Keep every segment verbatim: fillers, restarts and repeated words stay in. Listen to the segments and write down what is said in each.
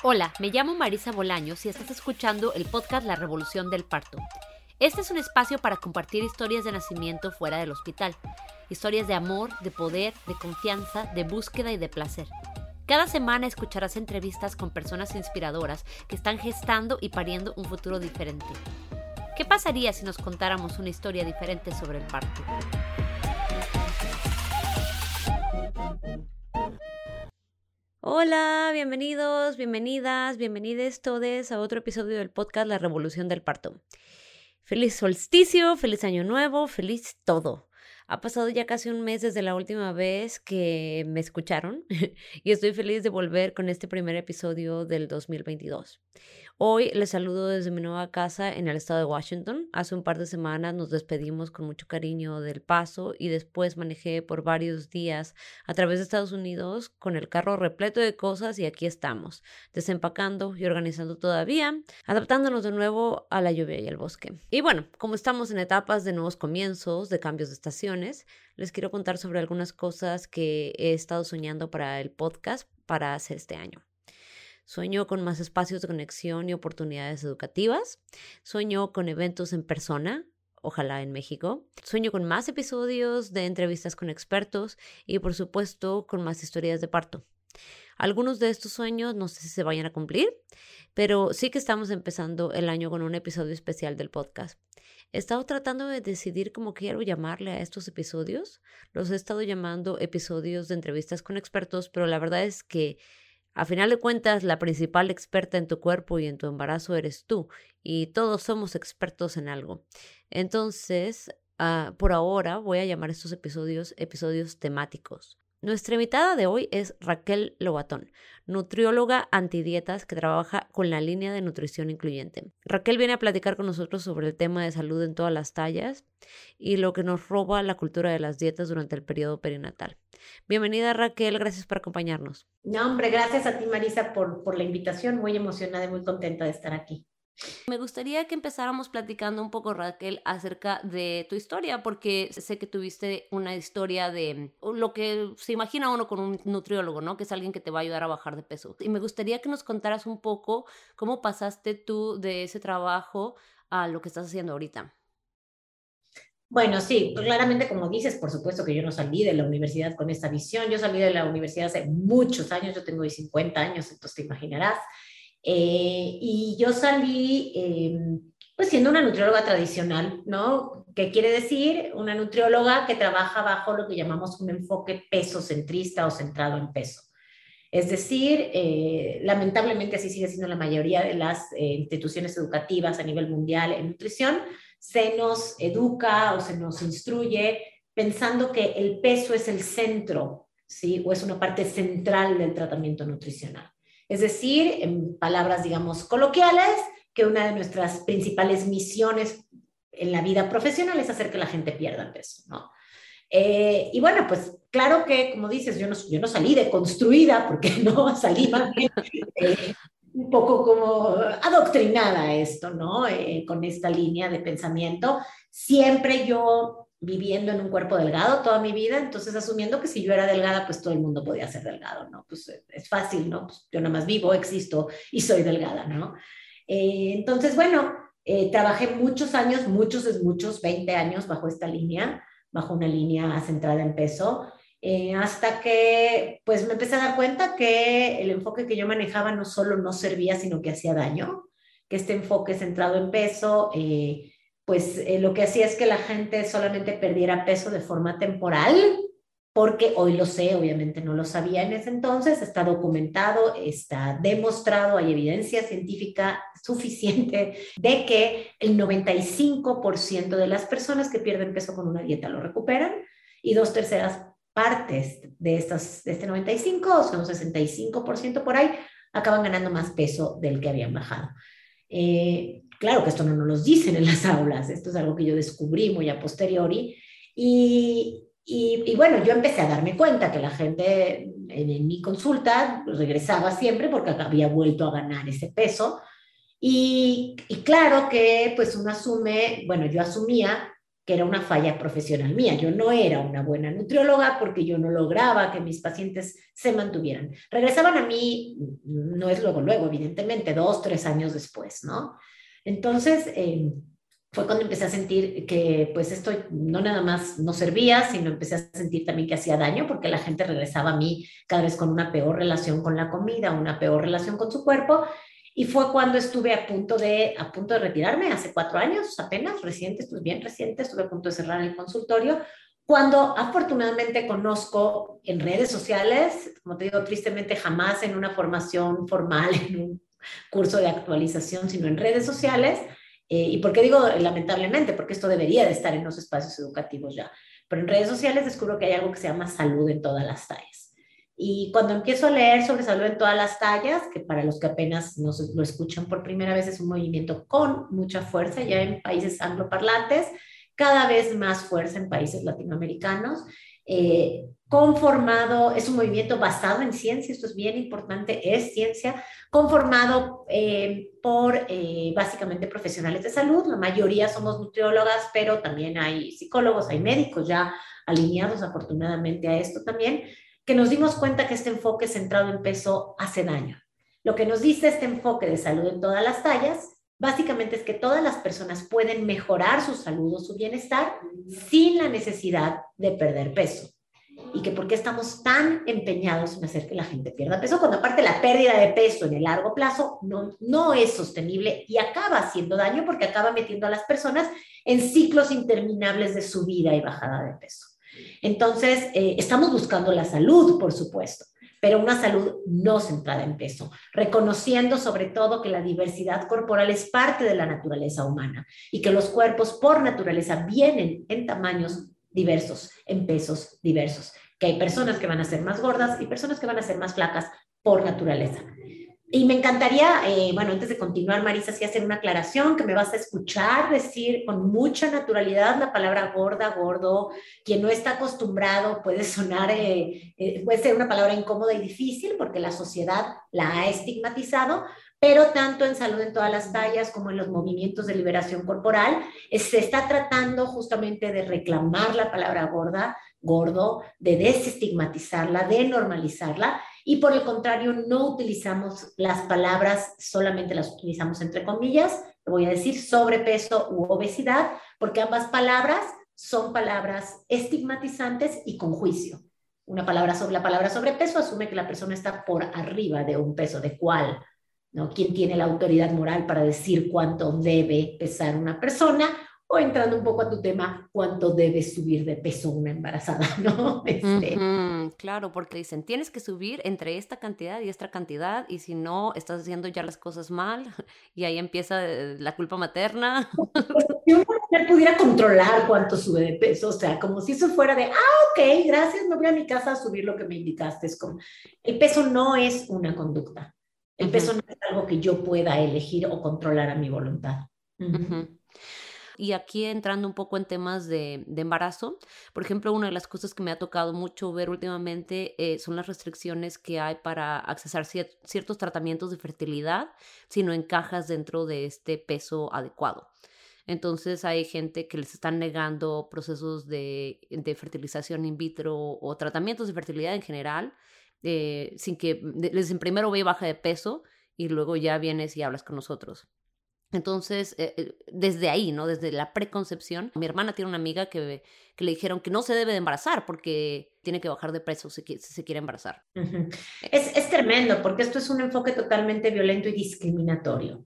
Hola, me llamo Marisa Bolaños y estás escuchando el podcast La Revolución del Parto. Este es un espacio para compartir historias de nacimiento fuera del hospital. Historias de amor, de poder, de confianza, de búsqueda y de placer. Cada semana escucharás entrevistas con personas inspiradoras que están gestando y pariendo un futuro diferente. ¿Qué pasaría si nos contáramos una historia diferente sobre el parto? Hola, bienvenidos, bienvenidas, bienvenides todos a otro episodio del podcast La Revolución del Parto. Feliz solsticio, feliz año nuevo, feliz todo. Ha pasado ya casi un mes desde la última vez que me escucharon y estoy feliz de volver con este primer episodio del dos mil veintidós. Hoy les saludo desde mi nueva casa en el estado de Washington. Hace un par de semanas nos despedimos con mucho cariño del Paso y después manejé por varios días a través de Estados Unidos con el carro repleto de cosas y aquí estamos, desempacando y organizando todavía, adaptándonos de nuevo a la lluvia y el bosque. Y bueno, como estamos en etapas de nuevos comienzos, de cambios de estaciones, les quiero contar sobre algunas cosas que he estado soñando para el podcast para hacer este año. Sueño con más espacios de conexión y oportunidades educativas. Sueño con eventos en persona, ojalá en México. Sueño con más episodios de entrevistas con expertos y, por supuesto, con más historias de parto. Algunos de estos sueños no sé si se vayan a cumplir, pero sí que estamos empezando el año con un episodio especial del podcast. He estado tratando de decidir cómo quiero llamarle a estos episodios. Los he estado llamando episodios de entrevistas con expertos, pero la verdad es que a final de cuentas, la principal experta en tu cuerpo y en tu embarazo eres tú, y todos somos expertos en algo. Entonces, uh, por ahora voy a llamar estos episodios episodios temáticos. Nuestra invitada de hoy es Raquel Lobatón, nutrióloga antidietas que trabaja con la línea de nutrición incluyente. Raquel viene a platicar con nosotros sobre el tema de salud en todas las tallas y lo que nos roba la cultura de las dietas durante el periodo perinatal. Bienvenida, Raquel, gracias por acompañarnos. No, hombre, gracias a ti, Marisa, por, por la invitación. Muy emocionada y muy contenta de estar aquí. Me gustaría que empezáramos platicando un poco, Raquel, acerca de tu historia, porque sé que tuviste una historia de lo que se imagina uno con un nutriólogo, ¿no? Que es alguien que te va a ayudar a bajar de peso. Y me gustaría que nos contaras un poco cómo pasaste tú de ese trabajo a lo que estás haciendo ahorita. Bueno, sí, pues claramente como dices, por supuesto que yo no salí de la universidad con esta visión. Yo salí de la universidad hace muchos años, yo tengo cincuenta años, entonces te imaginarás. Eh, y yo salí eh, pues siendo una nutrióloga tradicional, ¿no? ¿Qué quiere decir? Una nutrióloga que trabaja bajo lo que llamamos un enfoque peso-centrista o centrado en peso. Es decir, eh, lamentablemente así sigue siendo la mayoría de las eh, instituciones educativas a nivel mundial en nutrición. Se nos educa o se nos instruye pensando que el peso es el centro, ¿sí? O es una parte central del tratamiento nutricional. Es decir, en palabras, digamos, coloquiales, que una de nuestras principales misiones en la vida profesional es hacer que la gente pierda peso, ¿no? Eh, y bueno, pues claro que, como dices, yo no, yo no salí deconstruida, porque no salí más bien eh, un poco como adoctrinada a esto, ¿no? Eh, con esta línea de pensamiento. Siempre yo viviendo en un cuerpo delgado toda mi vida, entonces asumiendo que si yo era delgada, pues todo el mundo podía ser delgado, ¿no? Pues es fácil, ¿no? Pues yo nada más vivo, existo y soy delgada, ¿no? Eh, entonces, bueno, eh, trabajé muchos años, muchos es muchos, veinte años bajo esta línea, bajo una línea centrada en peso, eh, hasta que pues me empecé a dar cuenta que el enfoque que yo manejaba no solo no servía, sino que hacía daño, que este enfoque centrado en peso, eh, pues eh, lo que hacía es que la gente solamente perdiera peso de forma temporal, porque hoy lo sé, obviamente no lo sabía en ese entonces, está documentado, está demostrado, hay evidencia científica suficiente de que el noventa y cinco por ciento de las personas que pierden peso con una dieta lo recuperan y dos terceras partes de, estas, de este noventa y cinco, o sea, un sesenta y cinco por ciento por ahí, acaban ganando más peso del que habían bajado. Eh, claro que esto no nos lo dicen en las aulas, esto es algo que yo descubrí muy a posteriori y... Y, y bueno, yo empecé a darme cuenta que la gente en, en mi consulta regresaba siempre porque había vuelto a ganar ese peso. Y, y claro que pues uno asume, bueno, yo asumía que era una falla profesional mía. Yo no era una buena nutrióloga porque yo no lograba que mis pacientes se mantuvieran. Regresaban a mí, no es luego, luego, evidentemente, dos, tres años después, ¿no? Entonces, eh, fue cuando empecé a sentir que pues esto no nada más no servía, sino empecé a sentir también que hacía daño porque la gente regresaba a mí cada vez con una peor relación con la comida, una peor relación con su cuerpo. Y fue cuando estuve a punto de, a punto de retirarme, hace cuatro años apenas, reciente, estuve bien reciente, estuve a punto de cerrar el consultorio, cuando afortunadamente conozco en redes sociales, como te digo, tristemente jamás en una formación formal, en un curso de actualización, sino en redes sociales. Eh, ¿Y por qué digo lamentablemente? Porque esto debería de estar en los espacios educativos ya. Pero en redes sociales descubro que hay algo que se llama salud en todas las tallas. Y cuando empiezo a leer sobre salud en todas las tallas, que para los que apenas nos lo escuchan por primera vez es un movimiento con mucha fuerza ya en países angloparlantes, cada vez más fuerza en países latinoamericanos, eh, conformado, es un movimiento basado en ciencia, esto es bien importante, es ciencia, conformado eh, por eh, básicamente profesionales de salud, la mayoría somos nutriólogas, pero también hay psicólogos, hay médicos ya alineados afortunadamente a esto también, que nos dimos cuenta que este enfoque centrado en peso hace daño. Lo que nos dice este enfoque de salud en todas las tallas, básicamente es que todas las personas pueden mejorar su salud o su bienestar sin la necesidad de perder peso. Y que por qué estamos tan empeñados en hacer que la gente pierda peso, cuando aparte la pérdida de peso en el largo plazo no, no es sostenible y acaba haciendo daño porque acaba metiendo a las personas en ciclos interminables de subida y bajada de peso. Entonces, eh, estamos buscando la salud, por supuesto, pero una salud no centrada en peso, reconociendo sobre todo que la diversidad corporal es parte de la naturaleza humana y que los cuerpos por naturaleza vienen en tamaños diversos, en pesos diversos, que hay personas que van a ser más gordas y personas que van a ser más flacas por naturaleza. Y me encantaría, eh, bueno, antes de continuar, Marisa, sí hacer una aclaración, que me vas a escuchar decir con mucha naturalidad la palabra gorda, gordo. Quien no está acostumbrado puede sonar, eh, eh, puede ser una palabra incómoda y difícil porque la sociedad la ha estigmatizado, pero tanto en salud en todas las tallas como en los movimientos de liberación corporal, eh, se está tratando justamente de reclamar la palabra gorda, gordo, de desestigmatizarla, de normalizarla, y por el contrario no utilizamos las palabras, solamente las utilizamos entre comillas, te voy a decir sobrepeso u obesidad, porque ambas palabras son palabras estigmatizantes y con juicio. Una palabra sobre la palabra sobrepeso asume que la persona está por arriba de un peso, ¿de cuál? ¿No? ¿Quién tiene la autoridad moral para decir cuánto debe pesar una persona? O entrando un poco a tu tema, cuánto debe subir de peso una embarazada, ¿no? Este... Uh-huh, claro, porque dicen, tienes que subir entre esta cantidad y esta cantidad, y si no, estás haciendo ya las cosas mal, y ahí empieza la culpa materna. Si una mujer pudiera controlar cuánto sube de peso, o sea, como si eso fuera de, ah, ok, gracias, me voy a mi casa a subir lo que me indicaste. Es como, el peso no es una conducta. El uh-huh. peso no es algo que yo pueda elegir o controlar a mi voluntad. Uh-huh. Uh-huh. Y aquí entrando un poco en temas de, de embarazo, por ejemplo, una de las cosas que me ha tocado mucho ver últimamente eh, son las restricciones que hay para accesar cier- ciertos tratamientos de fertilidad si no encajas dentro de este peso adecuado. Entonces hay gente que les están negando procesos de, de fertilización in vitro o tratamientos de fertilidad en general, eh, sin que les dicen primero ve y baja de peso y luego ya vienes y hablas con nosotros. Entonces, eh, desde ahí, ¿no? Desde la preconcepción, mi hermana tiene una amiga que, que le dijeron que no se debe de embarazar porque tiene que bajar de peso si, si se quiere embarazar. Uh-huh. Es, es tremendo porque esto es un enfoque totalmente violento y discriminatorio,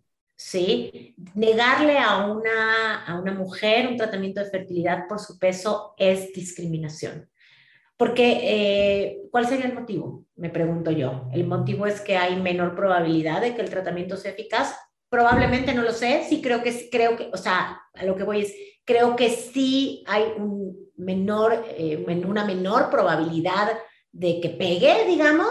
¿sí? Negarle a una, a una mujer un tratamiento de fertilidad por su peso es discriminación. Porque, eh, ¿cuál sería el motivo? Me pregunto yo. El motivo es que hay menor probabilidad de que el tratamiento sea eficaz. Probablemente no lo sé, sí creo que, creo que, o sea, a lo que voy es, creo que sí hay un menor, eh, una menor probabilidad de que pegue, digamos,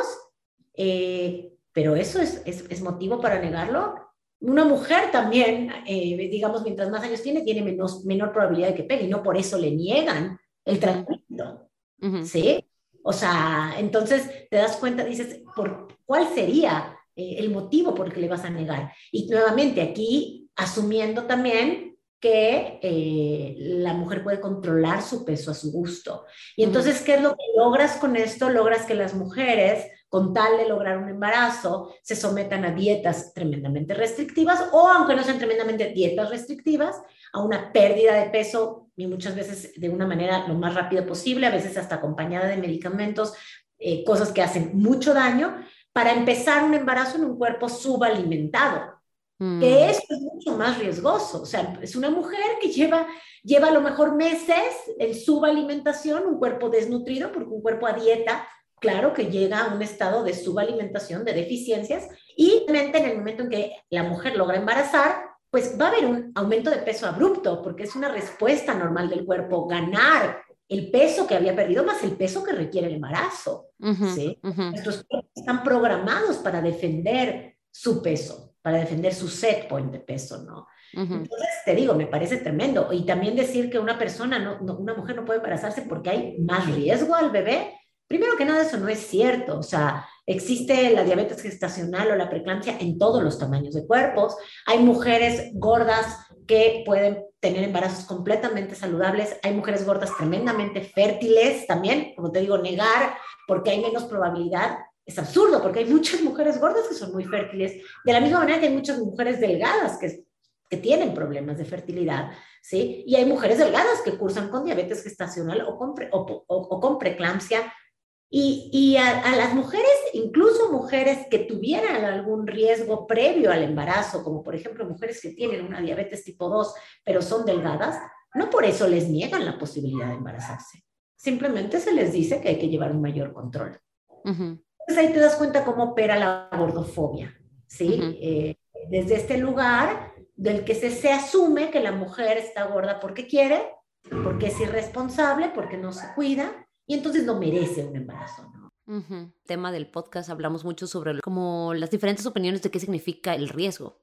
eh, pero eso es, es, es motivo para negarlo. Una mujer también, eh, digamos, mientras más años tiene, tiene menos, menor probabilidad de que pegue, y no por eso le niegan el tratamiento, uh-huh. ¿sí? O sea, entonces te das cuenta, dices, ¿por cuál sería el motivo por el que le vas a negar? Y nuevamente aquí asumiendo también que eh, la mujer puede controlar su peso a su gusto. Y entonces, ¿qué es lo que logras con esto? Logras que las mujeres, con tal de lograr un embarazo, se sometan a dietas tremendamente restrictivas o, aunque no sean tremendamente dietas restrictivas, a una pérdida de peso y muchas veces de una manera lo más rápida posible, a veces hasta acompañada de medicamentos, eh, cosas que hacen mucho daño, para empezar un embarazo en un cuerpo subalimentado, que Mm, eso es mucho más riesgoso. O sea, es una mujer que lleva, lleva a lo mejor meses en subalimentación, un cuerpo desnutrido, porque un cuerpo a dieta, claro que llega a un estado de subalimentación, de deficiencias, y realmente en el momento en que la mujer logra embarazar, pues va a haber un aumento de peso abrupto, porque es una respuesta normal del cuerpo, ganar el peso que había perdido más el peso que requiere el embarazo, ujú, ¿sí? ujú, Nuestros cuerpos están programados para defender su peso, para defender su set point de peso, ¿no? ujú. Entonces, te digo, me parece tremendo. Y también decir que una persona, no, no, una mujer no puede embarazarse porque hay más riesgo al bebé. Primero que nada, eso no es cierto. O sea, existe la diabetes gestacional o la preeclampsia en todos los tamaños de cuerpos. Hay mujeres gordas que pueden tener embarazos completamente saludables. Hay mujeres gordas tremendamente fértiles también, como te digo, negar porque hay menos probabilidad es absurdo, porque hay muchas mujeres gordas que son muy fértiles, de la misma manera que hay muchas mujeres delgadas que, que tienen problemas de fertilidad, ¿sí? Y hay mujeres delgadas que cursan con diabetes gestacional o con, pre, o, o, o con preeclampsia. Y, y a, a, las mujeres, incluso mujeres que tuvieran algún riesgo previo al embarazo, como por ejemplo mujeres que tienen una diabetes tipo dos, pero son delgadas, no por eso les niegan la posibilidad de embarazarse. Simplemente se les dice que hay que llevar un mayor control. Ujú, Entonces ahí te das cuenta cómo opera la gordofobia, ¿sí? ujú, Eh, desde este lugar del que se, se asume que la mujer está gorda porque quiere, porque es irresponsable, porque no se cuida, y entonces no merece un embarazo, ¿no? ujú. Tema del podcast hablamos mucho sobre lo- como las diferentes opiniones de qué significa el riesgo,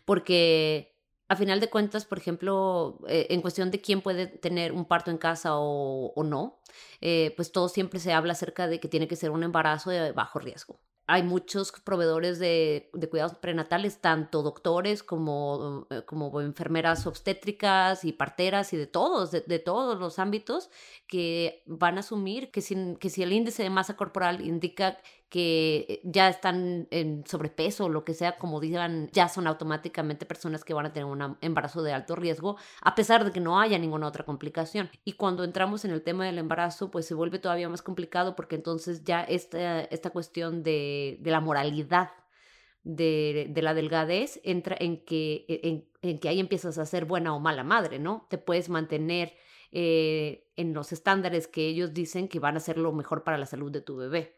porque a final de cuentas, por ejemplo, eh, en cuestión de quién puede tener un parto en casa o, o no, eh, pues todo siempre se habla acerca de que tiene que ser un embarazo de bajo riesgo. Hay muchos proveedores de, de cuidados prenatales, tanto doctores como, eh, como enfermeras obstétricas y parteras y de todos, de, de todos los ámbitos, que van a asumir que si, que si el índice de masa corporal indica que ya están en sobrepeso o lo que sea, como digan, ya son automáticamente personas que van a tener un embarazo de alto riesgo, a pesar de que no haya ninguna otra complicación. Y cuando entramos en el tema del embarazo, pues se vuelve todavía más complicado porque entonces ya esta, esta cuestión de, de la moralidad de, de la delgadez entra en que, en, en que ahí empiezas a ser buena o mala madre, ¿no? Te puedes mantener eh, en los estándares que ellos dicen que van a ser lo mejor para la salud de tu bebé.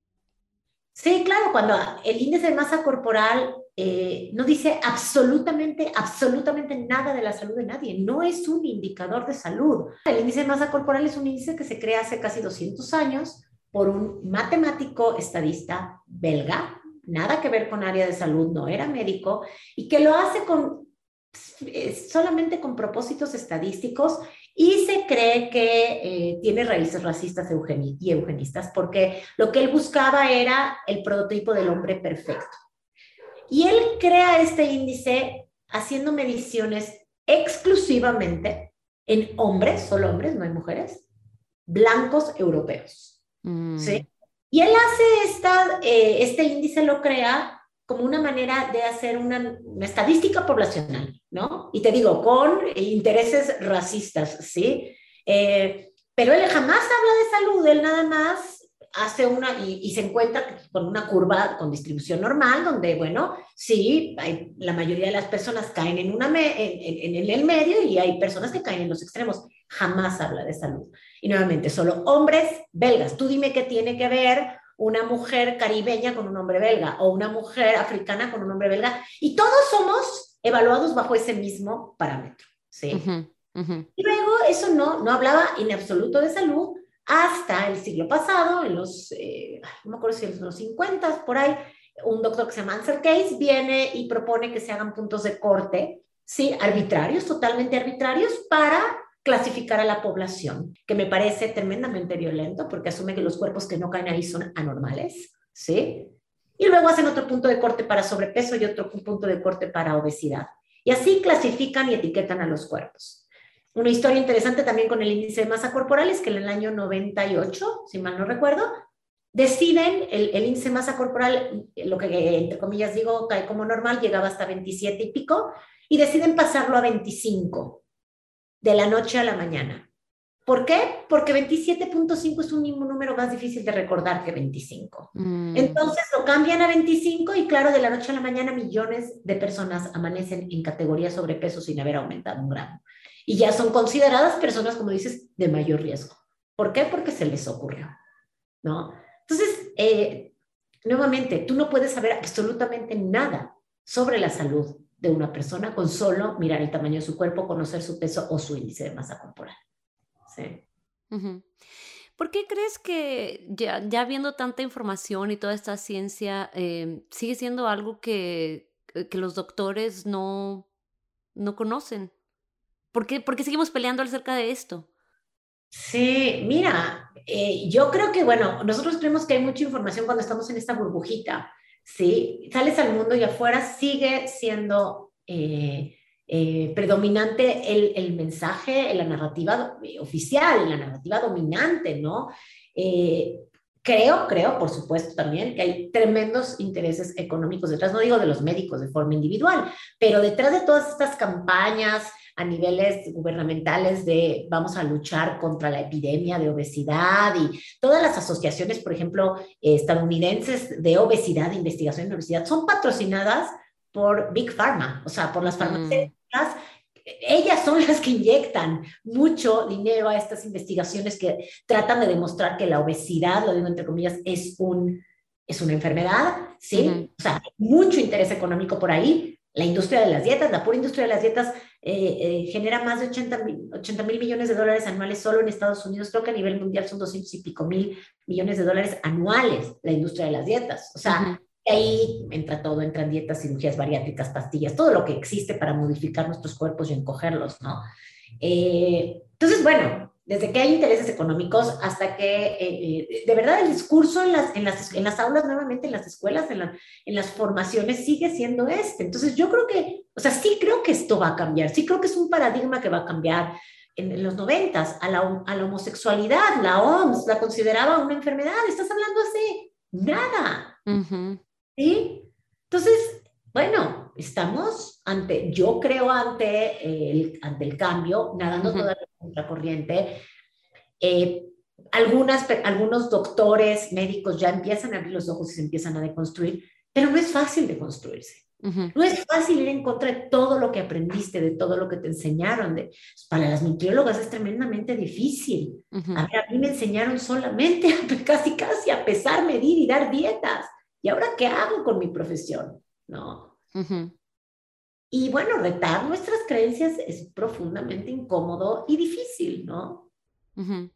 Sí, claro, cuando el índice de masa corporal eh, no dice absolutamente, absolutamente nada de la salud de nadie, no es un indicador de salud. El índice de masa corporal es un índice que se crea hace casi doscientos años por un matemático estadista belga, nada que ver con área de salud, no era médico, y que lo hace con, eh, solamente con propósitos estadísticos y se cree que eh, tiene raíces racistas y eugenistas, porque lo que él buscaba era el prototipo del hombre perfecto. Y él crea este índice haciendo mediciones exclusivamente en hombres, solo hombres, no hay mujeres, blancos europeos. ¿Sí? Mm, Y él hace esta, eh, este índice lo crea como una manera de hacer una, una, estadística poblacional, ¿no? Y te digo, con intereses racistas, ¿sí? Eh, pero él jamás habla de salud, él nada más hace una, y, y se encuentra con una curva con distribución normal, donde, bueno, sí, hay, la mayoría de las personas caen en, una me, en, en, en el medio y hay personas que caen en los extremos. Jamás habla de salud. Y nuevamente, solo hombres belgas. Tú dime qué tiene que ver una mujer caribeña con un hombre belga o una mujer africana con un hombre belga. Y todos somos evaluados bajo ese mismo parámetro, ¿sí? uh-huh, uh-huh. Y luego eso no, no hablaba en absoluto de salud hasta el siglo pasado, en los, eh, no me acuerdo si en los cincuenta, por ahí, un doctor que se llama Ansel Keys viene y propone que se hagan puntos de corte, ¿sí? Arbitrarios, totalmente arbitrarios, para clasificar a la población, que me parece tremendamente violento porque asume que los cuerpos que no caen ahí son anormales, ¿sí? Y luego hacen otro punto de corte para sobrepeso y otro punto de corte para obesidad. Y así clasifican y etiquetan a los cuerpos. Una historia interesante también con el índice de masa corporal es que en el año noventa y ocho, si mal no recuerdo, deciden el, el índice de masa corporal, lo que entre comillas digo, cae como normal, llegaba hasta veintisiete y pico, y deciden pasarlo a veinticinco de la noche a la mañana. ¿Por qué? Porque veintisiete punto cinco es un número más difícil de recordar que veinticinco. Mm. Entonces lo cambian a veinticinco y claro, de la noche a la mañana millones de personas amanecen en categoría sobrepeso sin haber aumentado un gramo. Y ya son consideradas personas, como dices, de mayor riesgo. ¿Por qué? Porque se les ocurrió, ¿no? Entonces, eh, nuevamente, tú no puedes saber absolutamente nada sobre la salud de una persona con solo mirar el tamaño de su cuerpo, conocer su peso o su índice de masa corporal. Sí. Uh-huh. ¿Por qué crees que ya, ya viendo tanta información y toda esta ciencia, eh, sigue siendo algo que, que los doctores no, no conocen? ¿Por qué, ¿Por qué seguimos peleando acerca de esto? Sí, mira, eh, yo creo que, bueno, nosotros creemos que hay mucha información cuando estamos en esta burbujita, ¿sí? Sales al mundo y afuera sigue siendo eh, eh, predominante el, el mensaje, la narrativa oficial, la narrativa dominante, ¿no? Eh, creo, creo, por supuesto también, que hay tremendos intereses económicos detrás, no digo de los médicos de forma individual, pero detrás de todas estas campañas a niveles gubernamentales de vamos a luchar contra la epidemia de obesidad y todas las asociaciones, por ejemplo, eh, estadounidenses de obesidad, de investigación en obesidad, son patrocinadas por Big Pharma, o sea, por las farmacéuticas. Mm. Ellas son las que inyectan mucho dinero a estas investigaciones que tratan de demostrar que la obesidad, lo digo entre comillas, es, un, es una enfermedad, ¿sí? Uh-huh. O sea, hay mucho interés económico por ahí. La industria de las dietas, la pura industria de las dietas eh, eh, genera más de ochenta mil millones de dólares anuales solo en Estados Unidos. Creo que a nivel mundial son doscientos y pico mil millones de dólares anuales la industria de las dietas. O sea, uh-huh. ahí entra todo, entran dietas, cirugías bariátricas, pastillas, todo lo que existe para modificar nuestros cuerpos y encogerlos, ¿no? Eh, entonces, bueno, desde que hay intereses económicos hasta que eh, de verdad el discurso en las, en las, en las aulas, nuevamente en las escuelas, en, la, en las formaciones sigue siendo este. Entonces yo creo que, o sea, sí creo que esto va a cambiar, sí creo que es un paradigma que va a cambiar. En, en los noventas, a la, a la homosexualidad, la O M S la consideraba una enfermedad, estás hablando hace nada. Uh-huh. ¿Sí? Entonces, bueno, estamos ante, yo creo ante el, ante el cambio, nadando uh-huh. toda la contracorriente. Eh, algunas, algunos doctores, médicos ya empiezan a abrir los ojos y se empiezan a deconstruir, pero no es fácil deconstruirse. Uh-huh. No es fácil ir en contra de todo lo que aprendiste, de todo lo que te enseñaron. De, para las nutriólogas es tremendamente difícil. Uh-huh. A ver, a mí me enseñaron solamente a, casi casi a pesar, medir y dar dietas. ¿Y ahora qué hago con mi profesión? ¿No? Uh-huh. Y bueno, retar nuestras creencias es profundamente incómodo y difícil, ¿no? Uh-huh.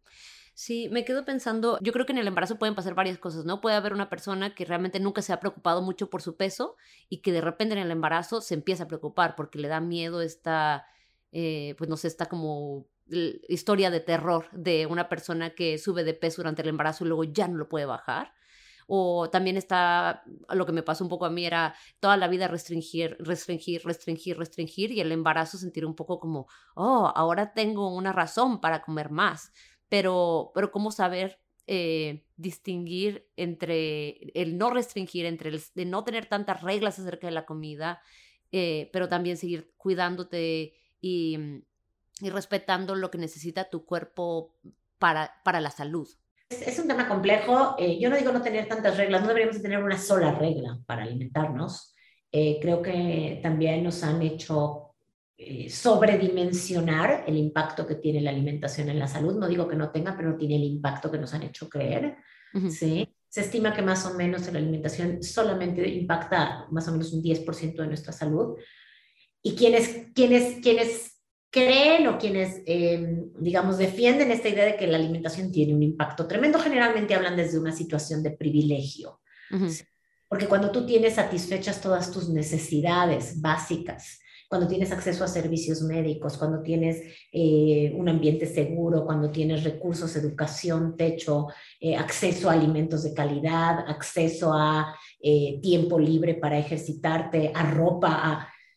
Sí, me quedo pensando, yo creo que en el embarazo pueden pasar varias cosas, ¿no? Puede haber una persona que realmente nunca se ha preocupado mucho por su peso y que de repente en el embarazo se empieza a preocupar porque le da miedo esta, eh, pues no sé, esta como historia de terror de una persona que sube de peso durante el embarazo y luego ya no lo puede bajar. O también está, lo que me pasó un poco a mí era toda la vida restringir, restringir, restringir, restringir y el embarazo sentir un poco como, oh, ahora tengo una razón para comer más. Pero, pero cómo saber eh, distinguir entre el no restringir, entre el de no tener tantas reglas acerca de la comida, eh, pero también seguir cuidándote y, y respetando lo que necesita tu cuerpo para, para la salud. Es, es un tema complejo. Eh, yo no digo no tener tantas reglas, no deberíamos tener una sola regla para alimentarnos. Eh, creo que también nos han hecho Eh, sobredimensionar el impacto que tiene la alimentación en la salud. No digo que no tenga, pero no tiene el impacto que nos han hecho creer. Uh-huh. ¿Sí? Se estima que más o menos la alimentación solamente impacta más o menos un diez por ciento de nuestra salud. Y quienes, quienes, quienes creen o quienes, eh, digamos, defienden esta idea de que la alimentación tiene un impacto tremendo, generalmente hablan desde una situación de privilegio. Uh-huh. ¿Sí? Porque cuando tú tienes satisfechas todas tus necesidades básicas, cuando tienes acceso a servicios médicos, cuando tienes eh, un ambiente seguro, cuando tienes recursos, educación, techo, eh, acceso a alimentos de calidad, acceso a eh, tiempo libre para ejercitarte, a ropa, a...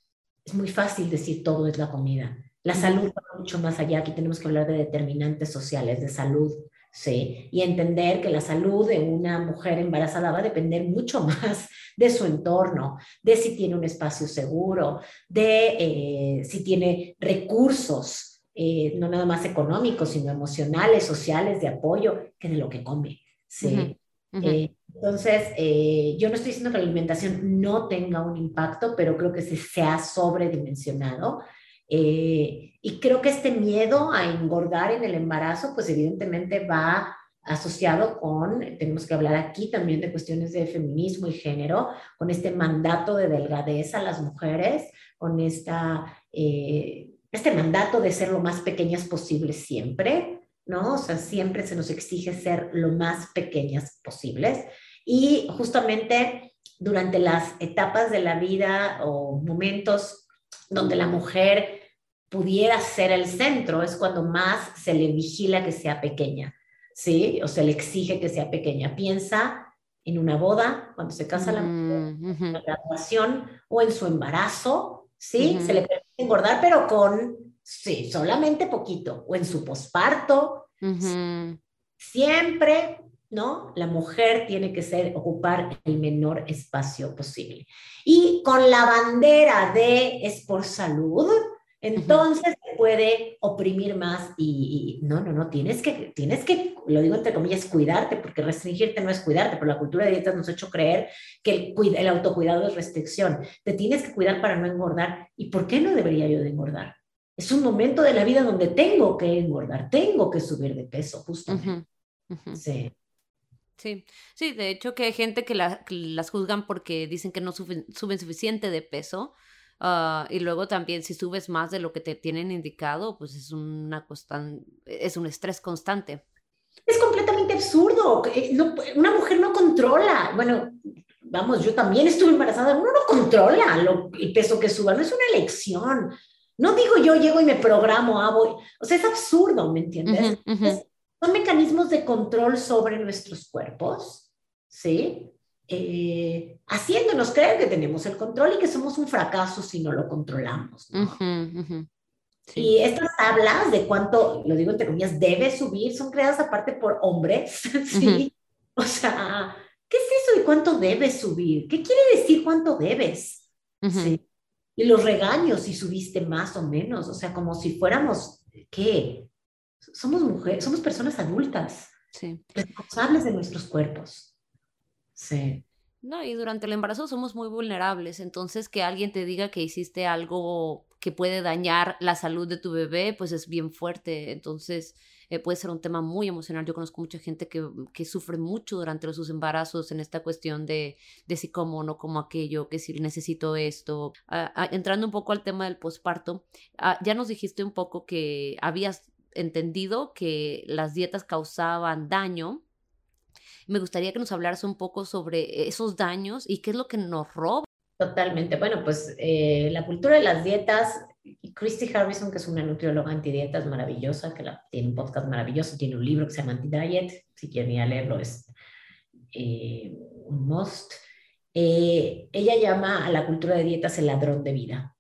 es muy fácil decir todo es la comida. La salud va mucho más allá. Aquí tenemos que hablar de determinantes sociales, de salud, ¿sí? Y entender que la salud de una mujer embarazada va a depender mucho más de su entorno, de si tiene un espacio seguro, de eh, si tiene recursos, eh, no nada más económicos, sino emocionales, sociales, de apoyo, que de lo que come, ¿sí? Uh-huh. Uh-huh. Eh, entonces, eh, yo no estoy diciendo que la alimentación no tenga un impacto, pero creo que se, se ha sobredimensionado. Eh, y creo que este miedo a engordar en el embarazo, pues evidentemente va asociado con, tenemos que hablar aquí también de cuestiones de feminismo y género, con este mandato de delgadez a las mujeres, con esta, eh, este mandato de ser lo más pequeñas posible siempre, ¿no? O sea, siempre se nos exige ser lo más pequeñas posibles. Y justamente durante las etapas de la vida o momentos donde la mujer pudiera ser el centro, es cuando más se le vigila que sea pequeña, ¿sí? O se le exige que sea pequeña. Piensa en una boda, cuando se casa la mujer, Uh-huh. en la graduación o en su embarazo, ¿sí? Uh-huh. Se le permite engordar, pero con, sí, solamente poquito. O en su posparto, Uh-huh. siempre, ¿no? La mujer tiene que ser, ocupar el menor espacio posible. Y con la bandera de es por salud, entonces uh-huh. se puede oprimir más y, y no, no, no, tienes que, tienes que, lo digo entre comillas, cuidarte, porque restringirte no es cuidarte, pero la cultura de dietas nos ha hecho creer que el, el autocuidado es restricción. Te tienes que cuidar para no engordar. ¿Y por qué no debería yo de engordar? Es un momento de la vida donde tengo que engordar, tengo que subir de peso, justamente. Uh-huh. Uh-huh. Sí. Sí, sí, de hecho que hay gente que, la, que las juzgan porque dicen que no suben, suben suficiente de peso. Uh, y luego también si subes más de lo que te tienen indicado, pues es una constan- es un estrés constante. Es completamente absurdo. No, una mujer no controla. Bueno, vamos, yo también estuve embarazada. Uno no controla lo, el peso que suba. No es una elección. No digo yo llego y me programo, ah, voy. O sea, es absurdo, ¿me entiendes? Uh-huh, uh-huh. Es, son mecanismos de control sobre nuestros cuerpos, ¿sí? Eh, haciéndonos creer que tenemos el control y que somos un fracaso si no lo controlamos, ¿no? Uh-huh, uh-huh. Sí. Y estas tablas de cuánto, lo digo entre comillas, debe subir, son creadas aparte por hombres, ¿sí? Uh-huh. O sea, ¿qué es eso de cuánto debes subir? ¿Qué quiere decir cuánto debes? Uh-huh. ¿Sí? Y los regaños si subiste más o menos, o sea, como si fuéramos, ¿qué? Somos mujeres, somos personas adultas, sí. responsables de nuestros cuerpos. Sí. No, y durante el embarazo somos muy vulnerables, entonces que alguien te diga que hiciste algo que puede dañar la salud de tu bebé, pues es bien fuerte, entonces eh, puede ser un tema muy emocional. Yo conozco mucha gente que, que sufre mucho durante sus embarazos en esta cuestión de, de si como o no como aquello, que si necesito esto. Ah, ah, entrando un poco al tema del posparto, ah, ya nos dijiste un poco que habías entendido que las dietas causaban daño. Me gustaría que nos hablaras un poco sobre esos daños y qué es lo que nos roba. Totalmente. Bueno, pues eh, la cultura de las dietas, Christy Harrison, que es una nutrióloga antidietas maravillosa, que la, tiene un podcast maravilloso, tiene un libro que se llama Anti-Diet, si quieren ir a leerlo es eh, un must. Eh, ella llama a la cultura de dietas el ladrón de vida.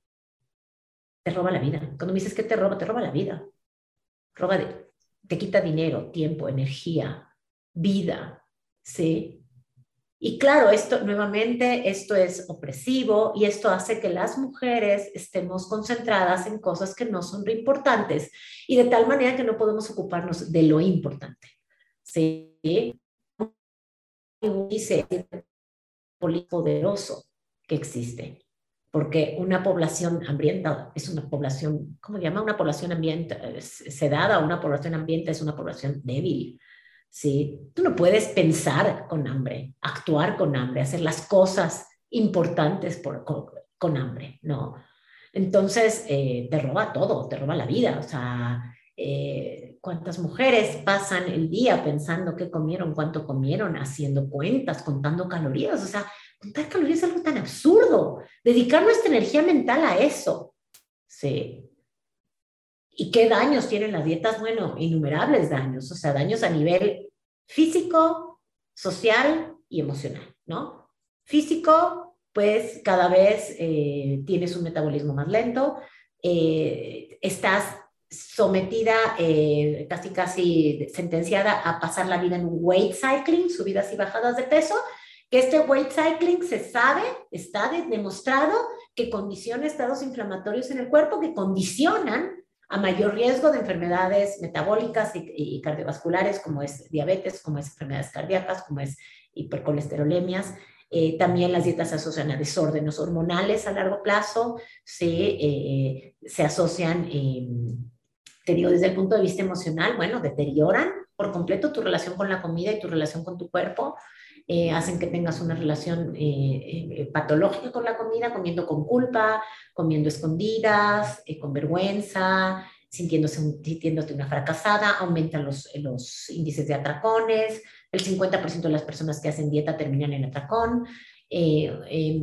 Te roba la vida. Cuando me dices que te roba, te roba la vida. Roba de, te quita dinero, tiempo, energía, vida, ¿sí? Y claro, esto nuevamente, esto es opresivo y esto hace que las mujeres estemos concentradas en cosas que no son importantes y de tal manera que no podemos ocuparnos de lo importante, ¿sí? Dice el poderoso que existe, porque una población hambrienta es una población, ¿cómo se llama? Una población hambrienta, sedada, una población hambrienta es una población débil. ¿Sí? Tú no puedes pensar con hambre, actuar con hambre, hacer las cosas importantes por, con, con hambre, ¿no? Entonces, eh, te roba todo, te roba la vida. O sea, eh, ¿cuántas mujeres pasan el día pensando qué comieron, cuánto comieron, haciendo cuentas, contando calorías? O sea, contar calorías es algo tan absurdo. Dedicar nuestra energía mental a eso, ¿sí? ¿Y qué daños tienen las dietas? Bueno, innumerables daños, o sea, daños a nivel físico, social y emocional, ¿no? Físico, pues cada vez eh, tienes un metabolismo más lento, eh, estás sometida, eh, casi casi sentenciada a pasar la vida en un weight cycling, subidas y bajadas de peso, que este weight cycling se sabe, está de, demostrado que condiciona estados inflamatorios en el cuerpo que condicionan a mayor riesgo de enfermedades metabólicas y, y cardiovasculares, como es diabetes, como es enfermedades cardíacas, como es hipercolesterolemias. Eh, también las dietas se asocian a desórdenes hormonales a largo plazo, se, eh, se asocian, eh, te digo, desde el punto de vista emocional, bueno, deterioran por completo tu relación con la comida y tu relación con tu cuerpo. Eh, hacen que tengas una relación eh, eh, patológica con la comida, comiendo con culpa, comiendo escondidas, eh, con vergüenza, sintiéndose, sintiéndote una fracasada, aumentan los, los índices de atracones, el cincuenta por ciento de las personas que hacen dieta terminan en atracón, eh, eh,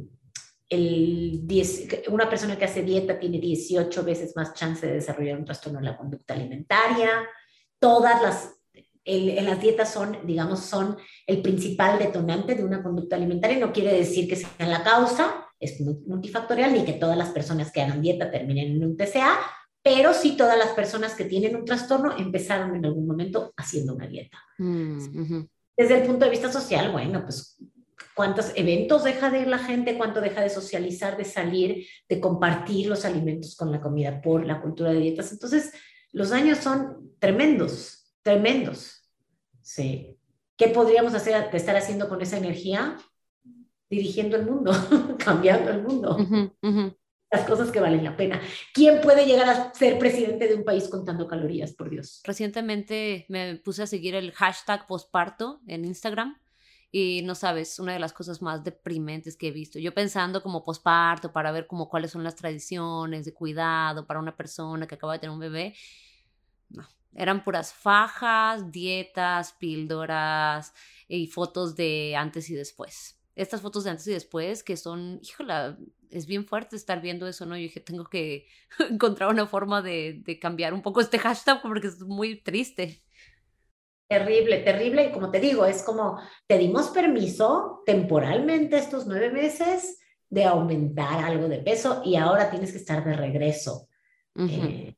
el diez, una persona que hace dieta tiene dieciocho veces más chance de desarrollar un trastorno de la conducta alimentaria. Todas las, el, las dietas son, digamos, son el principal detonante de una conducta alimentaria. No quiere decir que sean la causa, es multifactorial, ni que todas las personas que hagan dieta terminen en un T C A, pero sí todas las personas que tienen un trastorno empezaron en algún momento haciendo una dieta. Mm-hmm. Desde el punto de vista social, bueno, pues cuántos eventos deja de ir la gente, cuánto deja de socializar, de salir, de compartir los alimentos con la comida por la cultura de dietas. Entonces, los daños son tremendos, tremendos. Sí. ¿Qué podríamos hacer, estar haciendo con esa energía? Dirigiendo el mundo, cambiando el mundo. Uh-huh, uh-huh. Las cosas que valen la pena. ¿Quién puede llegar a ser presidente de un país contando calorías, por Dios? Recientemente me puse a seguir el hashtag posparto en Instagram y no sabes, una de las cosas más deprimentes que he visto. Yo pensando como posparto para ver como cuáles son las tradiciones de cuidado para una persona que acaba de tener un bebé. No, eran puras fajas, dietas, píldoras y fotos de antes y después. Estas fotos de antes y después que son, híjola, es bien fuerte estar viendo eso, ¿no? Yo dije, tengo que encontrar una forma de, de cambiar un poco este hashtag porque es muy triste. Terrible, terrible. Y como te digo, es como, te dimos permiso temporalmente estos nueve meses de aumentar algo de peso y ahora tienes que estar de regreso. Uh-huh. Eh,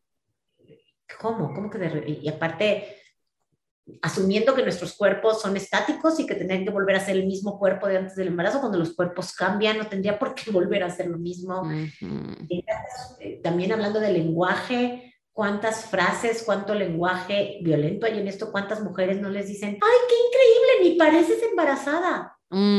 ¿Cómo? ¿Cómo que de regreso? Y aparte, asumiendo que nuestros cuerpos son estáticos y que tendrían que volver a ser el mismo cuerpo de antes del embarazo, cuando los cuerpos cambian, no tendría por qué volver a ser lo mismo. Uh-huh. Eh, también hablando del lenguaje, cuántas frases, cuánto lenguaje violento hay en esto, cuántas mujeres no les dicen, ¡ay, qué increíble! Ni pareces embarazada.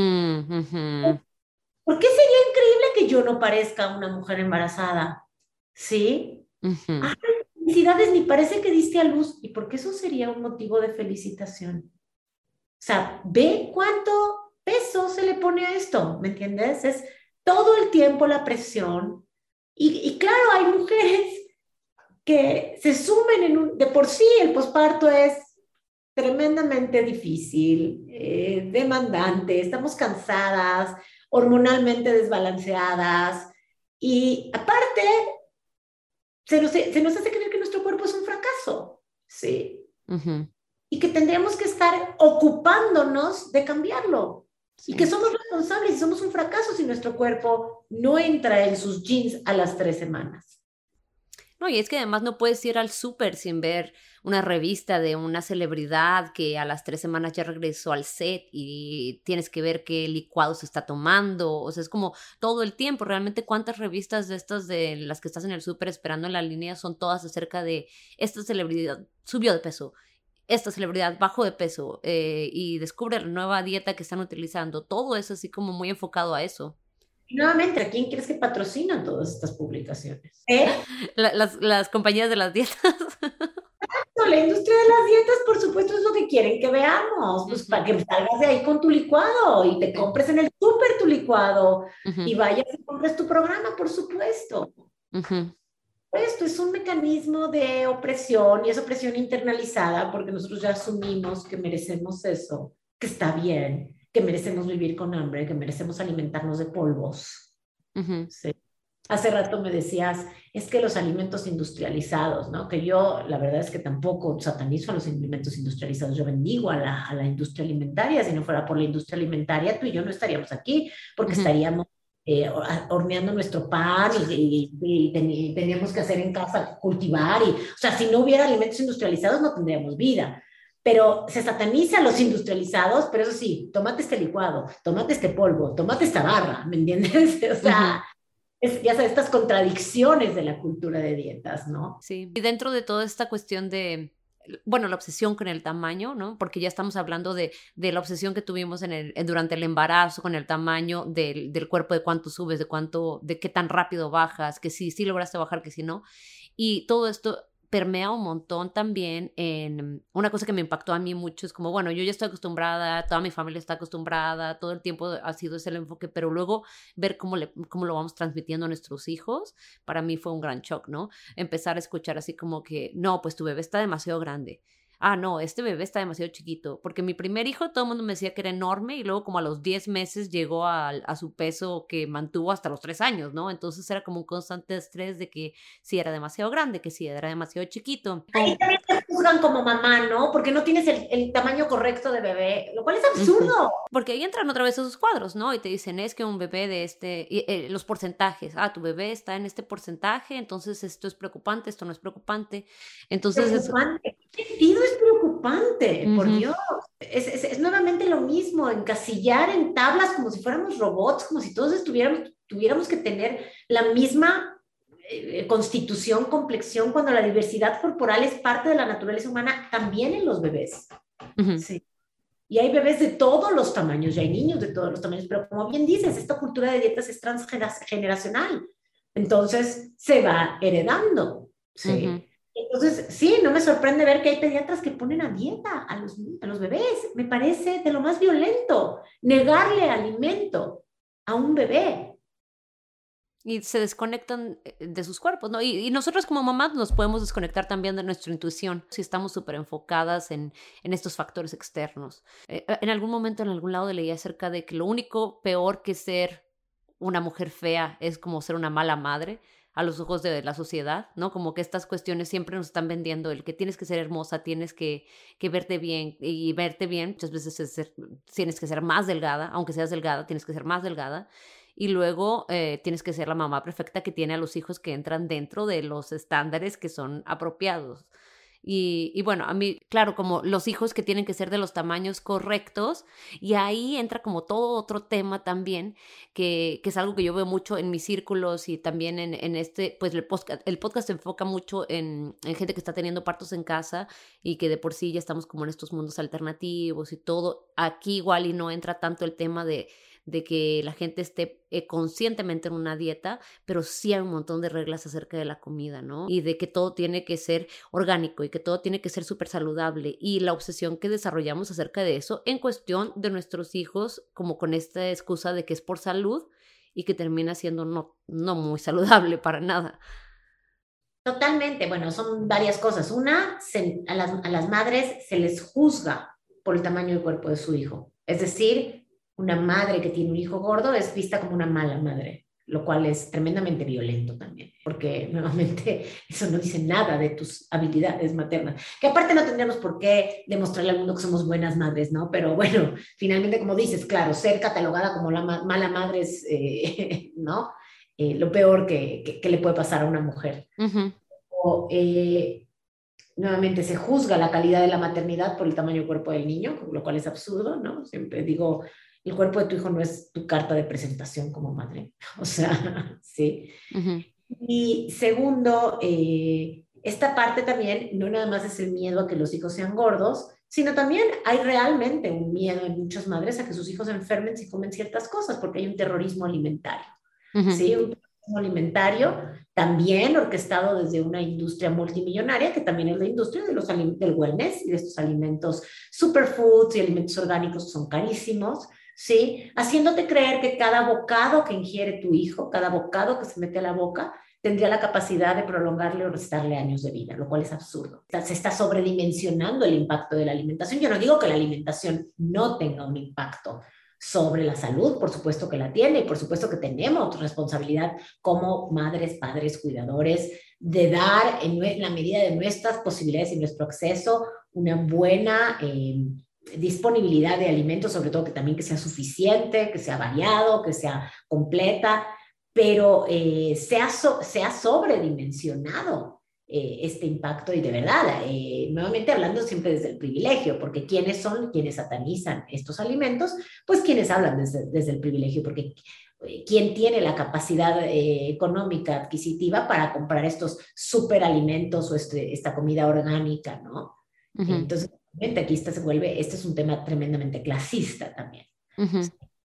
Uh-huh. ¿Por qué sería increíble que yo no parezca una mujer embarazada? ¿Sí? Uh-huh. ¡Ay, felicidades! Ni parece que diste a luz. ¿Y por qué eso sería un motivo de felicitación? O sea, ve cuánto peso se le pone a esto, ¿me entiendes? Es todo el tiempo la presión. Y, y claro, hay mujeres que se sumen en un, de por sí el posparto es tremendamente difícil, eh, demandante, estamos cansadas, hormonalmente desbalanceadas y aparte se nos, se nos hace creer que nuestro cuerpo es un fracaso, ¿sí? Uh-huh. Y que tendríamos que estar ocupándonos de cambiarlo. Sí. Y que somos responsables y somos un fracaso si nuestro cuerpo no entra en sus jeans a las tres semanas. No, y es que además no puedes ir al súper sin ver una revista de una celebridad que a las tres semanas ya regresó al set y tienes que ver qué licuado se está tomando. O sea, es como todo el tiempo. Realmente, ¿cuántas revistas de estas de las que estás en el súper esperando en la línea son todas acerca de esta celebridad subió de peso, esta celebridad bajó de peso eh, y descubre la nueva dieta que están utilizando? Todo eso así como muy enfocado a eso. Y nuevamente, ¿a quién crees que patrocinan todas estas publicaciones? ¿Eh? La, las, las compañías de las dietas. No, la industria de las dietas, por supuesto, es lo que quieren que veamos, pues uh-huh. para que salgas de ahí con tu licuado y te compres en el súper tu licuado uh-huh. y vayas y compres tu programa, por supuesto. Uh-huh. Esto es un mecanismo de opresión y es opresión internalizada porque nosotros ya asumimos que merecemos eso, que está bien, que merecemos vivir con hambre, que merecemos alimentarnos de polvos. Uh-huh. Sí. Hace rato me decías, es que los alimentos industrializados, ¿no? Que yo, la verdad es que tampoco satanizo a los alimentos industrializados, yo bendigo a la, a la industria alimentaria, si no fuera por la industria alimentaria, tú y yo no estaríamos aquí, porque Ujú, estaríamos eh, horneando nuestro pan y, y, y, ten, y teníamos que hacer en casa, cultivar, y, o sea, si no hubiera alimentos industrializados no tendríamos vida. Pero se sataniza a los industrializados, pero eso sí, tomate este licuado, tomate este polvo, tomate esta barra, ¿me entiendes? O ujú. sea, es, ya sabes, estas contradicciones de la cultura de dietas, ¿no? Sí, y dentro de toda esta cuestión de, bueno, la obsesión con el tamaño, ¿no? Porque ya estamos hablando de, de la obsesión que tuvimos en el, en- durante el embarazo con el tamaño del, del cuerpo, de cuánto subes, de cuánto, de qué tan rápido bajas, que sí, sí lograste bajar, que sí no. Y todo esto permea un montón también en una cosa que me impactó a mí mucho, es como, bueno, yo ya estoy acostumbrada, toda mi familia está acostumbrada, todo el tiempo ha sido ese el enfoque, pero luego ver cómo, le, cómo lo vamos transmitiendo a nuestros hijos, para mí fue un gran shock, ¿no? Empezar a escuchar así como que, no, pues tu bebé está demasiado grande. Ah, no, este bebé está demasiado chiquito, porque mi primer hijo todo el mundo me decía que era enorme y luego como a los diez meses llegó a, a su peso que mantuvo hasta los tres años, ¿no? Entonces era como un constante estrés de que si era demasiado grande, que si era demasiado chiquito. Y también te juzgan como mamá, ¿no? Porque no tienes el, el tamaño correcto de bebé, lo cual es Ujú. absurdo. Porque ahí entran otra vez esos cuadros, ¿no? Y te dicen, es que un bebé de este, y, eh, los porcentajes, ah, tu bebé está en este porcentaje, entonces esto es preocupante, esto no es preocupante. Entonces es... Preocupante. ¿Qué sentido es preocupante? Por Ujú, Dios. Es, es, es nuevamente lo mismo, encasillar en tablas como si fuéramos robots, como si todos estuviéramos, tuviéramos que tener la misma eh, constitución, complexión, cuando la diversidad corporal es parte de la naturaleza humana también en los bebés. ujú. Sí. Y hay bebés de todos los tamaños, y hay niños de todos los tamaños, pero como bien dices, esta cultura de dietas es transgeneracional, entonces se va heredando, Ujú. ¿sí? Entonces, sí, no me sorprende ver que hay pediatras que ponen a dieta a los, a los bebés, me parece de lo más violento, negarle alimento a un bebé. Y se desconectan eh, de sus cuerpos, ¿no? Y, y nosotros como mamás nos podemos desconectar también de nuestra intuición si estamos súper enfocadas en, en estos factores externos. Eh, en algún momento, en algún lado, leí acerca de que lo único peor que ser una mujer fea es como ser una mala madre a los ojos de la sociedad, ¿no? Como que estas cuestiones siempre nos están vendiendo el que tienes que ser hermosa, tienes que, que verte bien, y verte bien muchas veces es ser, tienes que ser más delgada, aunque seas delgada, tienes que ser más delgada, y luego eh, tienes que ser la mamá perfecta que tiene a los hijos que entran dentro de los estándares que son apropiados. Y, y bueno, a mí, claro, como los hijos que tienen que ser de los tamaños correctos, y ahí entra como todo otro tema también, que, que es algo que yo veo mucho en mis círculos y también en, en este, pues el podcast, el podcast se enfoca mucho en, en gente que está teniendo partos en casa y que de por sí ya estamos como en estos mundos alternativos y todo. Aquí igual y no entra tanto el tema de de que la gente esté eh, conscientemente en una dieta, pero sí hay un montón de reglas acerca de la comida, ¿no? Y de que todo tiene que ser orgánico y que todo tiene que ser súper saludable, y la obsesión que desarrollamos acerca de eso en cuestión de nuestros hijos, como con esta excusa de que es por salud y que termina siendo no, no muy saludable para nada. Totalmente, bueno, son varias cosas. Una, se, a, las, a las madres se les juzga por el tamaño del cuerpo de su hijo. Es decir, una madre que tiene un hijo gordo es vista como una mala madre, lo cual es tremendamente violento también, porque nuevamente eso no dice nada de tus habilidades maternas, que aparte no tendríamos por qué demostrarle al mundo que somos buenas madres, ¿no? Pero bueno, finalmente, como dices, claro, ser catalogada como la ma mala madre es, eh, ¿no? Eh, lo peor que, que, que le puede pasar a una mujer. Ujú. O, eh, nuevamente se juzga la calidad de la maternidad por el tamaño del cuerpo del niño, lo cual es absurdo, ¿no? Siempre digo, el cuerpo de tu hijo no es tu carta de presentación como madre, o sea, sí. Ujú. Y segundo, eh, esta parte también no nada más es el miedo a que los hijos sean gordos, sino también hay realmente un miedo en muchas madres a que sus hijos se enfermen si comen ciertas cosas, porque hay un terrorismo alimentario. Ujú. ¿Sí? Un turismo alimentario también orquestado desde una industria multimillonaria, que también es la industria de los, del wellness y de estos alimentos superfoods y alimentos orgánicos que son carísimos, ¿sí? Haciéndote creer que cada bocado que ingiere tu hijo, cada bocado que se mete a la boca, tendría la capacidad de prolongarle o restarle años de vida, lo cual es absurdo. Se está sobredimensionando el impacto de la alimentación. Yo no digo que la alimentación no tenga un impacto, sobre la salud, por supuesto que la tiene, y por supuesto que tenemos responsabilidad como madres, padres, cuidadores, de dar en la medida de nuestras posibilidades y nuestro acceso una buena eh, disponibilidad de alimentos, sobre todo que también que sea suficiente, que sea variado, que sea completa, pero eh, se, ha so, se ha sobredimensionado eh, este impacto y de verdad, eh, nuevamente hablando siempre desde el privilegio, porque ¿quiénes son quienes satanizan estos alimentos? Pues quienes hablan desde, desde el privilegio, porque ¿quién tiene la capacidad eh, económica adquisitiva para comprar estos superalimentos o este, esta comida orgánica, ¿no? Uh-huh. Entonces, aquí este se vuelve, este es un tema tremendamente clasista también. Uh-huh.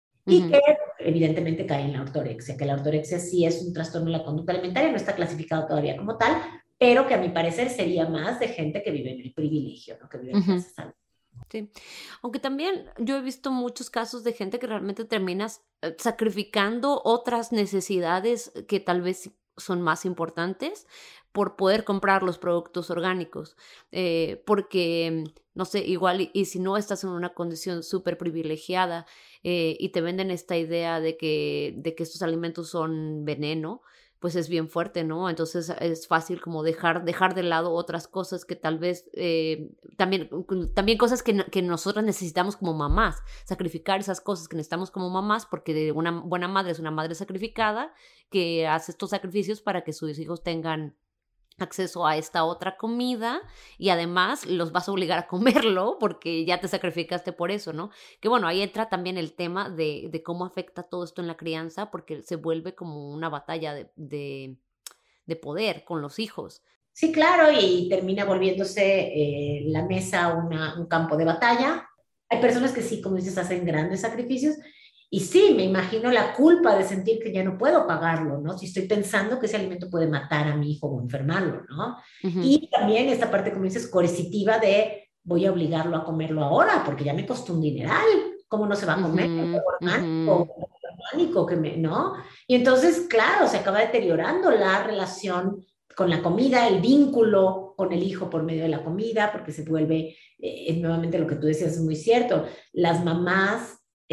Y que evidentemente cae en la ortorexia, que la ortorexia sí es un trastorno de la conducta alimentaria, no está clasificado todavía como tal, pero que a mi parecer sería más de gente que vive en el privilegio, ¿no? Que vive en uh-huh. clases altas. Sí, aunque también yo he visto muchos casos de gente que realmente termina sacrificando otras necesidades que tal vez son más importantes por poder comprar los productos orgánicos, eh, porque, no sé, igual y, y si no estás en una condición súper privilegiada eh, y te venden esta idea de que, de que estos alimentos son veneno, pues es bien fuerte, ¿no? Entonces es fácil como dejar, dejar de lado otras cosas que tal vez, eh, también, también cosas que, que nosotras necesitamos como mamás, sacrificar esas cosas que necesitamos como mamás, porque una buena madre es una madre sacrificada que hace estos sacrificios para que sus hijos tengan acceso a esta otra comida y además los vas a obligar a comerlo porque ya te sacrificaste por eso, ¿no? Que bueno, ahí entra también el tema de, de cómo afecta todo esto en la crianza porque se vuelve como una batalla de, de, de poder con los hijos. Sí, claro, y termina volviéndose eh, la mesa una, un campo de batalla. Hay personas que sí, como dices, hacen grandes sacrificios. Y sí, me imagino la culpa de sentir que ya no puedo pagarlo, ¿no? Si estoy pensando que ese alimento puede matar a mi hijo o enfermarlo, ¿no? Uh-huh. Y también esta parte, como dices, coercitiva de voy a obligarlo a comerlo ahora porque ya me costó un dineral. ¿Cómo no se va a comer? Uh-huh. Orgánico, uh-huh. orgánico, que me, ¿no? Y entonces, claro, se acaba deteriorando la relación con la comida, el vínculo con el hijo por medio de la comida, porque se vuelve, eh, nuevamente lo que tú decías es muy cierto, las mamás.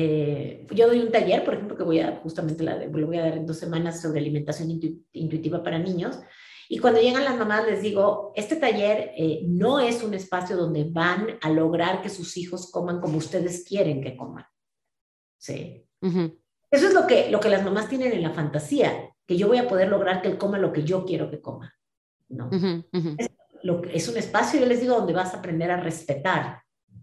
Eh, yo doy un taller, por ejemplo, que voy a justamente la, lo voy a dar en dos semanas sobre alimentación intu, intuitiva para niños. Y cuando llegan las mamás les digo, este taller eh, no es un espacio donde van a lograr que sus hijos coman como ustedes quieren que coman. ¿Sí? Uh-huh. Eso es lo que, lo que las mamás tienen en la fantasía, que yo voy a poder lograr que él coma lo que yo quiero que coma. No. Uh-huh. Uh-huh. Es, lo, es un espacio, yo les digo, donde vas a aprender a respetar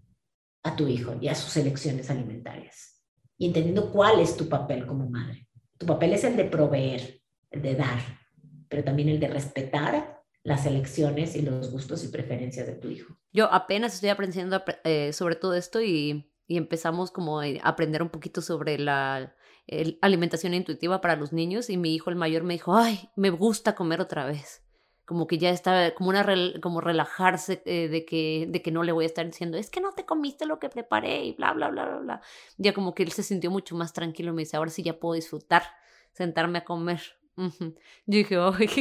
a tu hijo y a sus elecciones alimentarias. Y entendiendo cuál es tu papel como madre. Tu papel es el de proveer, el de dar, pero también el de respetar las elecciones y los gustos y preferencias de tu hijo. Yo apenas estoy aprendiendo eh, sobre todo esto y, y empezamos como a aprender un poquito sobre la el, alimentación intuitiva para los niños y mi hijo el mayor me dijo, ay, me gusta comer otra vez. Como que ya está, como una como relajarse eh, de, que, de que no le voy a estar diciendo, es que no te comiste lo que preparé y bla, bla, bla, bla, bla. Ya como que él se sintió mucho más tranquilo, me dice, ahora sí ya puedo disfrutar, sentarme a comer. Uh-huh. Yo dije,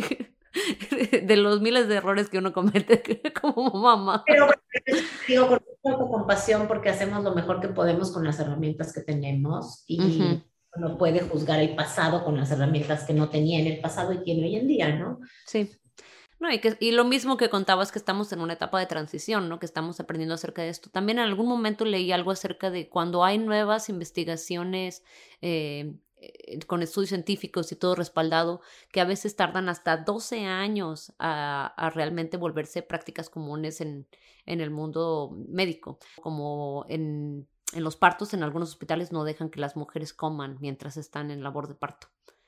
oh, de los miles de errores que uno comete como mamá. Pero digo, con mucha compasión porque hacemos lo mejor que podemos con las herramientas que tenemos y uh-huh. uno puede juzgar el pasado con las herramientas que no tenía en el pasado y tiene hoy en día, ¿no? Sí. No, y, que, y lo mismo que contabas que estamos en una etapa de transición, ¿no? Que estamos aprendiendo acerca de esto. También en algún momento leí algo acerca de cuando hay nuevas investigaciones eh, eh, con estudios científicos y todo respaldado, que a veces tardan hasta doce años a, a realmente volverse prácticas comunes en, en el mundo médico. Como en, en los partos, en algunos hospitales no dejan que las mujeres coman mientras están en labor de parto.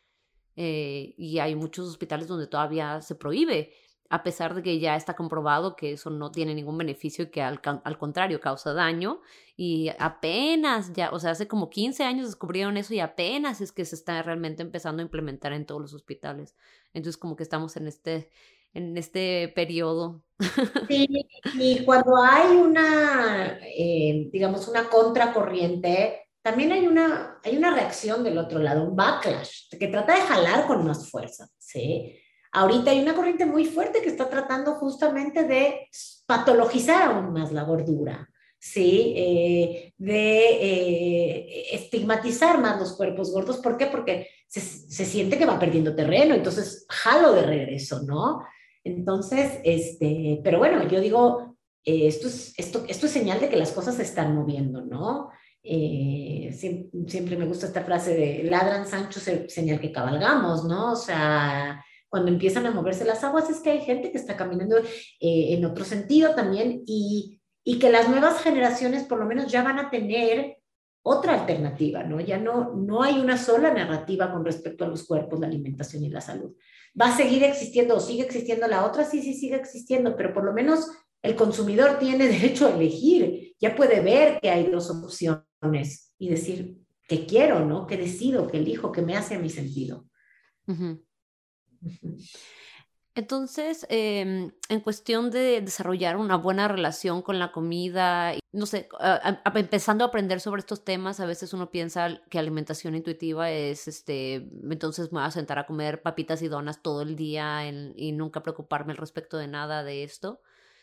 Eh, y hay muchos hospitales donde todavía se prohíbe, a pesar de que ya está comprobado que eso no tiene ningún beneficio y que al, al contrario causa daño, y apenas ya, o sea, hace como quince años descubrieron eso y apenas es que se está realmente empezando a implementar en todos los hospitales. Entonces como que estamos en este, en este periodo. Sí, y cuando hay una, eh, digamos, una contracorriente, también hay una, hay una reacción del otro lado, un backlash, que trata de jalar con más fuerza, ¿sí? Ahorita hay una corriente muy fuerte que está tratando justamente de patologizar aún más la gordura, ¿sí? Eh, de eh, estigmatizar más los cuerpos gordos. ¿Por qué? Porque se, se siente que va perdiendo terreno, entonces jalo de regreso, ¿no? Entonces, este, pero bueno, yo digo, eh, esto, es, esto, esto es señal de que las cosas se están moviendo, ¿no? Eh, siempre, siempre me gusta esta frase de ladran Sancho, señal que cabalgamos, ¿no? O sea, cuando empiezan a moverse las aguas es que hay gente que está caminando eh, en otro sentido también y, y que las nuevas generaciones por lo menos ya van a tener otra alternativa, ¿no? Ya no, no hay una sola narrativa con respecto a los cuerpos, la alimentación y la salud. ¿Va a seguir existiendo o sigue existiendo la otra? Sí, sí, sigue existiendo, pero por lo menos el consumidor tiene derecho a elegir, ya puede ver que hay dos opciones y decir qué quiero, ¿no? ¿Qué decido? ¿Qué elijo? ¿Qué me hace a mi sentido? Uh-huh. Entonces, eh, en cuestión de desarrollar una buena relación con la comida, no sé, a, a, empezando a aprender sobre estos temas, a veces uno piensa que alimentación intuitiva es, este, entonces me voy a sentar a comer papitas y donas todo el día en, y nunca preocuparme al respecto de nada de esto.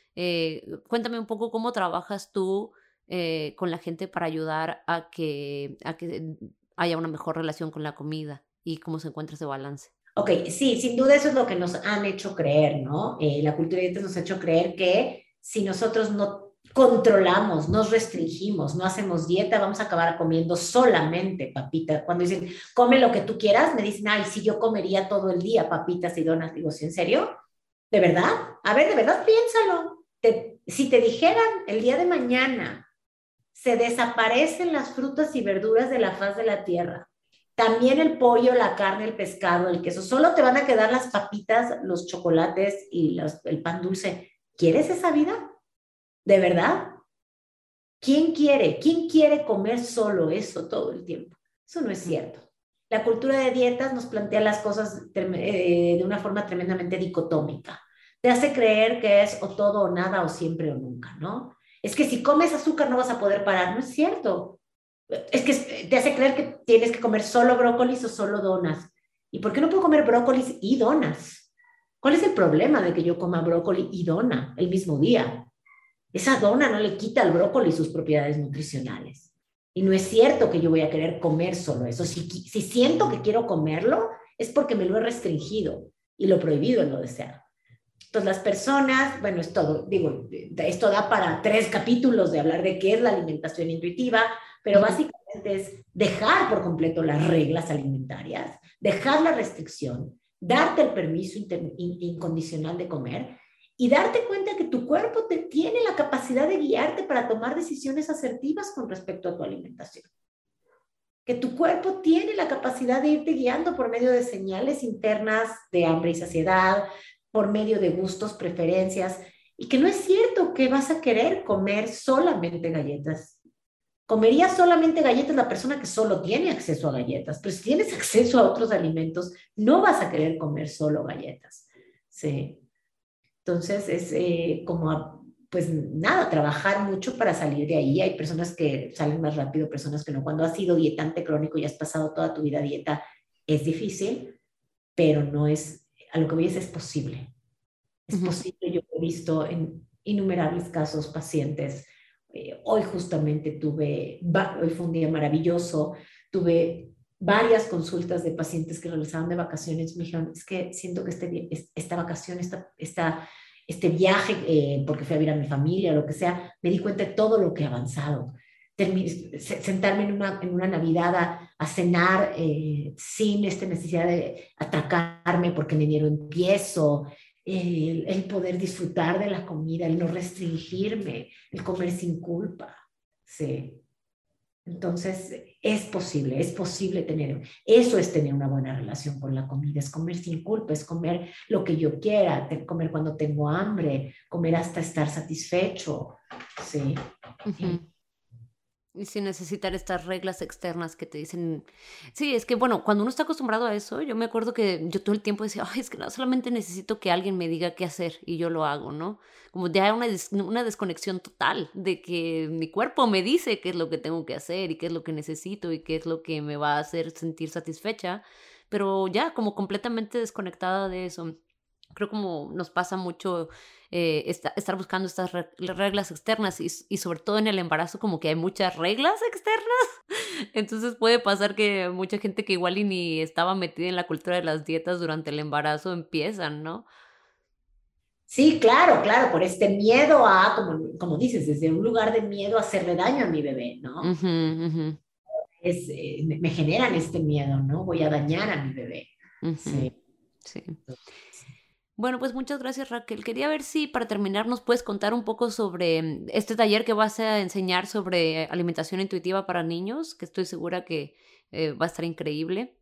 Eh, cuéntame un poco cómo trabajas tú eh, con la gente para ayudar a que, a que haya una mejor relación con la comida y cómo se encuentra ese balance. Ok, sí, sin duda eso es lo que nos han hecho creer, ¿no? Eh, la cultura de dietas nos ha hecho creer que si nosotros no controlamos, nos restringimos, no hacemos dieta, vamos a acabar comiendo solamente papitas. Cuando dicen, come lo que tú quieras, me dicen, ay, si yo comería todo el día papitas y donas. Digo, ¿sí, en serio? ¿De verdad? A ver, de verdad, piénsalo. Te, si te dijeran el día de mañana, se desaparecen las frutas y verduras de la faz de la tierra, también el pollo, la carne, el pescado, el queso, solo te van a quedar las papitas, los chocolates y los, el pan dulce. ¿Quieres esa vida? ¿De verdad? ¿Quién quiere? ¿Quién quiere comer solo eso todo el tiempo? Eso no es cierto. La cultura de dietas nos plantea las cosas eh, de una forma tremendamente dicotómica. Te hace creer que es o todo o nada o siempre o nunca, ¿no? Es que si comes azúcar no vas a poder parar. No es cierto. Es que te hace creer que tienes que comer solo brócolis o solo donas. ¿Y por qué no puedo comer brócolis y donas? ¿Cuál es el problema de que yo coma brócoli y dona el mismo día? Esa dona no le quita al brócoli sus propiedades nutricionales. Y no es cierto que yo voy a querer comer solo eso. Si, si siento que quiero comerlo, es porque me lo he restringido y lo prohibido en lo deseado. Entonces las personas, bueno, es todo, digo, esto da para tres capítulos de hablar de qué es la alimentación intuitiva, pero básicamente es dejar por completo las reglas alimentarias, dejar la restricción, darte el permiso incondicional de comer y darte cuenta que tu cuerpo te tiene la capacidad de guiarte para tomar decisiones asertivas con respecto a tu alimentación. Que tu cuerpo tiene la capacidad de irte guiando por medio de señales internas de hambre y saciedad, por medio de gustos, preferencias, y que no es cierto que vas a querer comer solamente galletas. Comería solamente galletas la persona que solo tiene acceso a galletas, pero si tienes acceso a otros alimentos, no vas a querer comer solo galletas. Sí. Entonces es eh, como, pues nada, trabajar mucho para salir de ahí. Hay personas que salen más rápido, personas que no. Cuando has sido dietante crónico y has pasado toda tu vida a dieta, es difícil, pero no es, a lo que voy es, es posible. Es uh-huh. posible, yo he visto en innumerables casos pacientes. Eh, hoy justamente tuve, hoy fue un día maravilloso, tuve varias consultas de pacientes que regresaron de vacaciones. Me dijeron, es que siento que este, esta vacación, esta, esta, este viaje, eh, porque fui a ver a mi familia, lo que sea, me di cuenta de todo lo que he avanzado. Termin- sentarme en una, en una Navidad a, a cenar eh, sin esta necesidad de atracarme porque en enero empiezo, el, el poder disfrutar de la comida, el no restringirme, el comer sin culpa. Sí. Entonces, es posible, es posible tener, eso es tener una buena relación con la comida, es comer sin culpa, es comer lo que yo quiera, comer cuando tengo hambre, comer hasta estar satisfecho. Sí. Uh-huh. Y sin necesitar estas reglas externas que te dicen... Sí, es que, bueno, cuando uno está acostumbrado a eso, yo me acuerdo que yo todo el tiempo decía, ay, es que no, solamente necesito que alguien me diga qué hacer y yo lo hago, ¿no? Como ya una, des- una desconexión total de que mi cuerpo me dice qué es lo que tengo que hacer y qué es lo que necesito y qué es lo que me va a hacer sentir satisfecha, pero ya como completamente desconectada de eso. creo como nos pasa mucho eh, esta, estar buscando estas re- reglas externas y, y sobre todo en el embarazo como que hay muchas reglas externas. Entonces puede pasar que mucha gente que igual y ni estaba metida en la cultura de las dietas durante el embarazo empiezan, ¿no? Sí, claro, claro, por este miedo a, como, como dices, desde un lugar de miedo a hacerle daño a mi bebé, ¿no? Ujú, ujú, Es, eh, me, me generan este miedo, ¿no? Voy a dañar a mi bebé. ujú. Sí. Sí. Bueno, pues muchas gracias, Raquel. Quería ver si para terminar nos puedes contar un poco sobre mm, este taller que vas a enseñar sobre alimentación intuitiva para niños, que estoy segura que eh, va a estar increíble.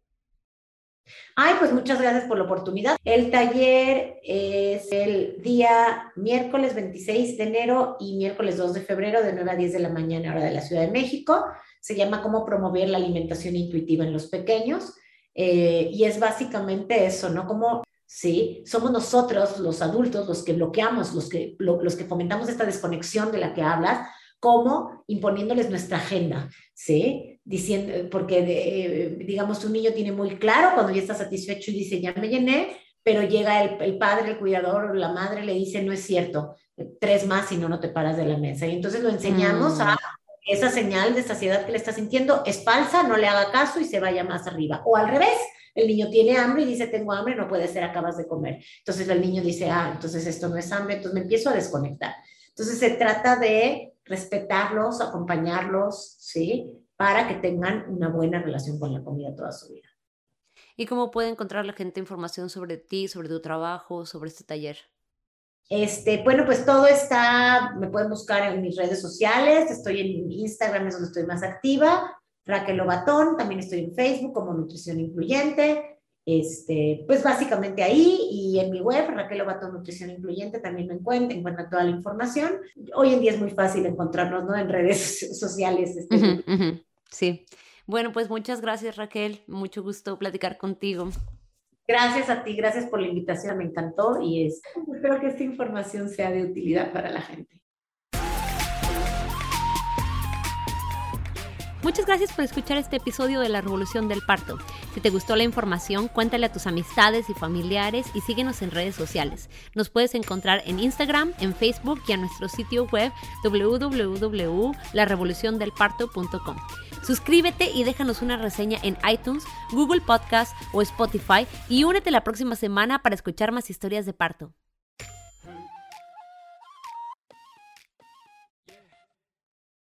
Ay, pues muchas gracias por la oportunidad. El taller es el día miércoles veintiséis de enero y miércoles dos de febrero de nueve a diez de la mañana, hora de la Ciudad de México. Se llama Cómo promover la alimentación intuitiva en los pequeños. Eh, y es básicamente eso, ¿no? Como, sí, somos nosotros, los adultos, los que bloqueamos, los que, lo, los que fomentamos esta desconexión de la que hablas, como imponiéndoles nuestra agenda, ¿sí? Diciendo, porque eh, digamos, un niño tiene muy claro cuando ya está satisfecho y dice, ya me llené, pero llega el, el padre, el cuidador o la madre le dice, no es cierto, tres más y no, no te paras de la mesa. Y entonces lo enseñamos a Mm, esa señal de saciedad que le está sintiendo es falsa, no le haga caso y se vaya más arriba. O al revés, el niño tiene hambre y dice, tengo hambre, no puede ser, acabas de comer. Entonces el niño dice, ah, entonces esto no es hambre, entonces me empiezo a desconectar. Entonces se trata de respetarlos, acompañarlos, ¿sí? Para que tengan una buena relación con la comida toda su vida. ¿Y cómo puede encontrar la gente información sobre ti, sobre tu trabajo, sobre este taller? Este, bueno, pues todo está, me pueden buscar en mis redes sociales, estoy en Instagram, es donde estoy más activa, Raquel Lobatón, también estoy en Facebook como Nutrición Incluyente, este, pues básicamente ahí y en mi web, Raquel Lobatón Nutrición Incluyente, también me encuentran, encuentran toda la información. Hoy en día es muy fácil encontrarnos, ¿no? En redes sociales, este, Ujú, ujú, sí. Bueno, pues muchas gracias, Raquel. Mucho gusto platicar contigo. Gracias a ti, gracias por la invitación, me encantó y es, espero que esta información sea de utilidad para la gente. Muchas gracias por escuchar este episodio de La Revolución del Parto. Si te gustó la información, cuéntale a tus amistades y familiares y síguenos en redes sociales. Nos puedes encontrar en Instagram, en Facebook y en nuestro sitio web doble u doble u doble u punto la revolución del parto punto com. Suscríbete y déjanos una reseña en iTunes, Google Podcast o Spotify y únete la próxima semana para escuchar más historias de parto.